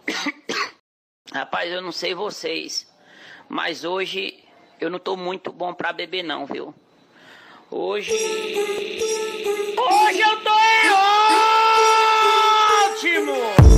Rapaz, eu não sei vocês, mas hoje eu não tô muito bom pra beber não, viu? Hoje eu tô ótimo!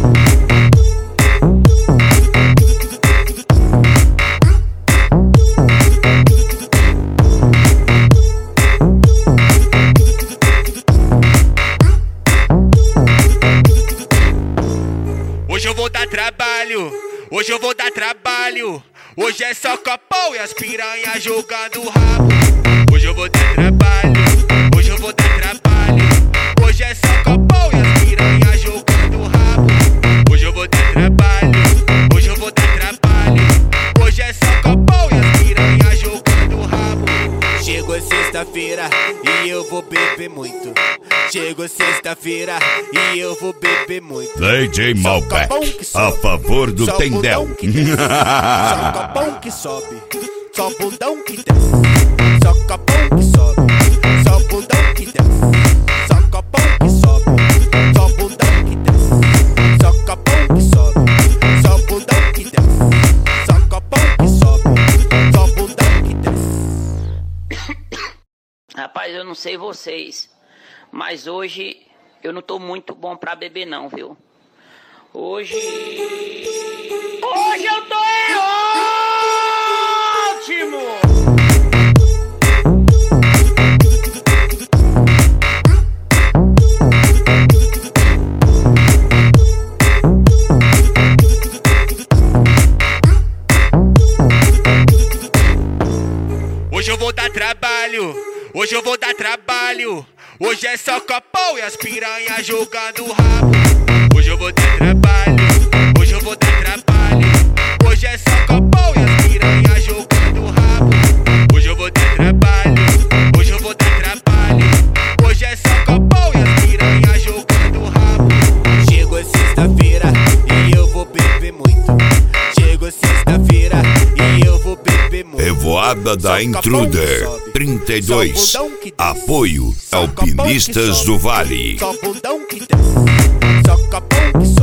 Hoje eu vou dar trabalho, hoje eu vou dar trabalho. Hoje é só copão e as piranhas jogando rabo. Hoje eu vou dar trabalho, hoje eu vou dar trabalho. Hoje é só copão e as piranhas jogando rabo. Hoje eu vou dar trabalho, hoje eu vou dar trabalho. Hoje é só copão e as piranhas jogando rabo. Chegou sexta-feira e eu vou beber muito. Chegou sexta-feira e eu vou beber muito. DJ Malbec, a favor do Tendel. Só copão que sobe, só bundão que desce. Só copão que sobe, só bundão que desce. Só copão que sobe, só bundão que desce. Só copão que sobe, só bundão que desce. Só copão que sobe, só bundão que desce. Rapaz, eu não sei vocês, mas hoje eu não tô muito bom pra beber não, viu? Hoje eu tô ótimo! Hoje eu vou dar trabalho, hoje eu vou dar trabalho. Hoje é só copão e as piranhas jogando rabo. Hoje eu vou dar trabalho, hoje eu vou dar trabalho. Hoje é só copão e as piranhas jogando rabo. Hoje eu vou dar trabalho, hoje eu vou dar trabalho. Hoje é só copão e as piranhas jogando rabo. Chegou sexta-feira e eu vou beber muito. Chegou sexta-feira e eu vou beber muito. Revoada da Intruder 32. Apoio Alpinistas do Vale. Só bundão que desce, só copão que sobe.